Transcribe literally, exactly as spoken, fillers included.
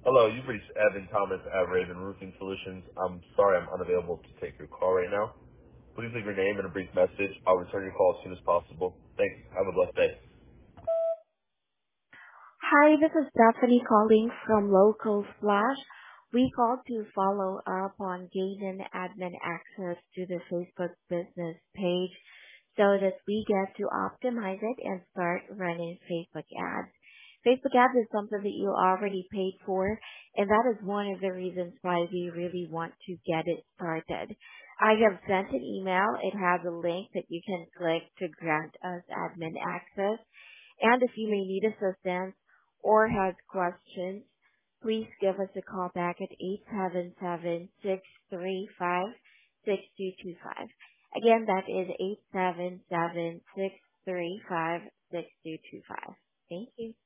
Hello, you've reached Evan Thomas at Raven Roofing Solutions. I'm sorry I'm unavailable to take your call right now. Please leave your name and a brief message. I'll return your call as soon as possible. Thanks. Have a blessed day. Hi, this is Stephanie calling from Local Flash. We called to follow up on gaining admin access to the Facebook business page so that we get to optimize it and start running Facebook ads. Facebook ads is something that you already paid for, and that is one of the reasons why we really want to get it started. I have sent an email. It has a link that you can click to grant us admin access. And if you may need assistance or have questions, please give us a call back at eight seven seven, six three five, six two two five. Again, that is eight seven seven, six three five, six two two five. Thank you.